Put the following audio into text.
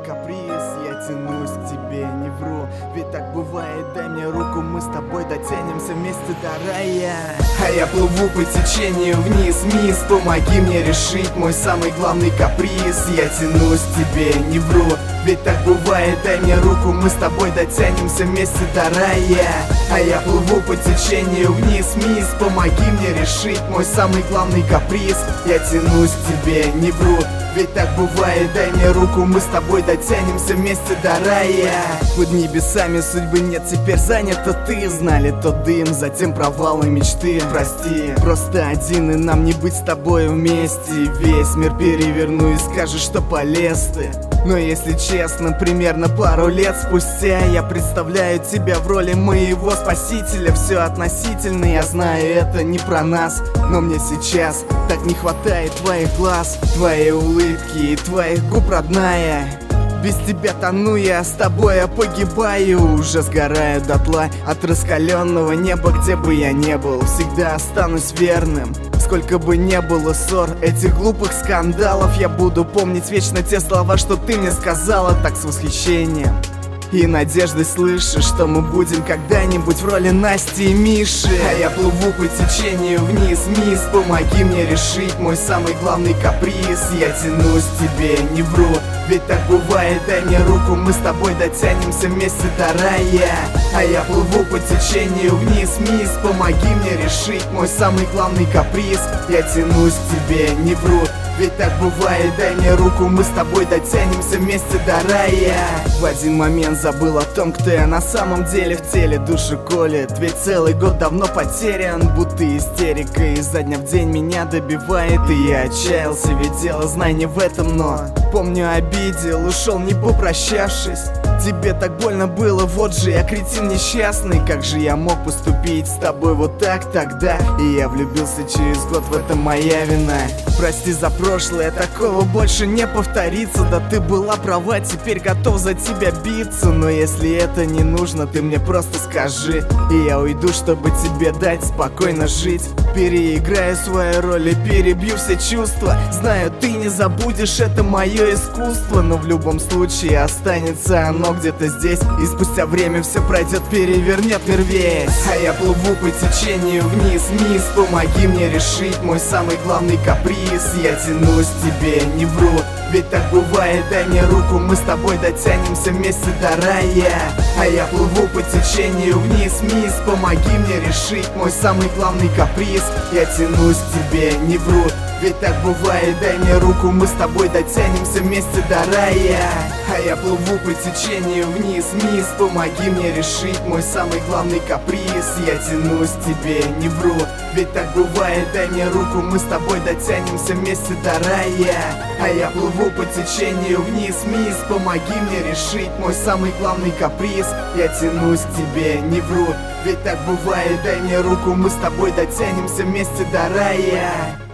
каприз, я тянусь к тебе, не вру. Ведь так бывает, дай мне руку, мы с тобой дотянемся вместе до рая. А я плыву по течению вниз, мисс, помоги мне решить мой самый главный каприз. Я тянусь к тебе, не вру. Ведь так бывает, дай мне руку, мы с тобой дотянемся вместе до рая. А я плыву по течению вниз, мисс, помоги мне решить мой самый главный каприз. Я тянусь к тебе, не вру. Ведь так бывает, дай мне руку, мы с тобой дотянемся вместе до рая. Под небесами судьбы нет, теперь занято ты. Знали тот дым, затем провалы мечты. Прости, просто один и нам не быть с тобой вместе. Весь мир переверну и скажешь, что полез ты. Но если честно, примерно пару лет спустя я представляю тебя в роли моего спасителя. Все относительно, я знаю, это не про нас. Но мне сейчас так не хватает твоих глаз, твоей улыбки и твоих губ, родная. Без тебя тону я, с тобой я погибаю. Уже сгораю дотла от раскаленного неба. Где бы я не был, всегда останусь верным. Сколько бы не было ссор, этих глупых скандалов, я буду помнить вечно те слова, что ты мне сказала так с восхищением и надеждой, слышишь, что мы будем когда-нибудь в роли Насти и Миши. А я плыву по течению вниз, мисс, помоги мне решить мой самый главный каприз. Я тянусь к тебе, не вру. Ведь так бывает, дай мне руку, мы с тобой дотянемся вместе до рая. А я плыву по течению вниз, мисс, помоги мне решить мой самый главный каприз. Я тянусь к тебе, не вру. Ведь так бывает, дай мне руку, мы с тобой дотянемся вместе до рая. В один момент забыл о том, кто я на самом деле в теле. Душу колет, ведь целый год давно потерян. Будто истерика изо дня в день меня добивает. И я отчаялся, ведь дело, знай, не в этом, но помню, обидел, ушел не попрощавшись. Тебе так больно было, вот же я кретин несчастный. Как же я мог поступить с тобой вот так тогда? И я влюбился через год, в этом моя вина. Прости за прошлое, такого больше не повторится. Да ты была права, теперь готов за тебя биться. Но если это не нужно, ты мне просто скажи, и я уйду, чтобы тебе дать спокойно жить. Переиграю свою роль и перебью все чувства. Знаю, ты не забудешь, это мое искусство. Но в любом случае останется оно где-то здесь. И спустя время все пройдет, перевернет мир весь. А я плыву по течению вниз, мисс, помоги мне решить мой самый главный каприз. Я тянусь к тебе, не вру. Ведь так бывает, дай мне руку, мы с тобой дотянемся вместе до рая. А я плыву по течению вниз, мисс, помоги мне решить мой самый главный каприз. Я тянусь к тебе, не вру. Ведь так бывает, дай мне руку, мы с тобой дотянемся вместе до рая. А я плыву по течению вниз, мисс, помоги мне решить мой самый главный каприз. Я тянусь к тебе, не вру. Ведь так бывает, дай мне руку, мы с тобой дотянемся вместе до рая. А я плыву по течению вниз, мисс, помоги мне решить мой самый главный каприз. Я тянусь к тебе, не вру. Ведь так бывает, дай мне руку, мы с тобой дотянемся вместе до рая.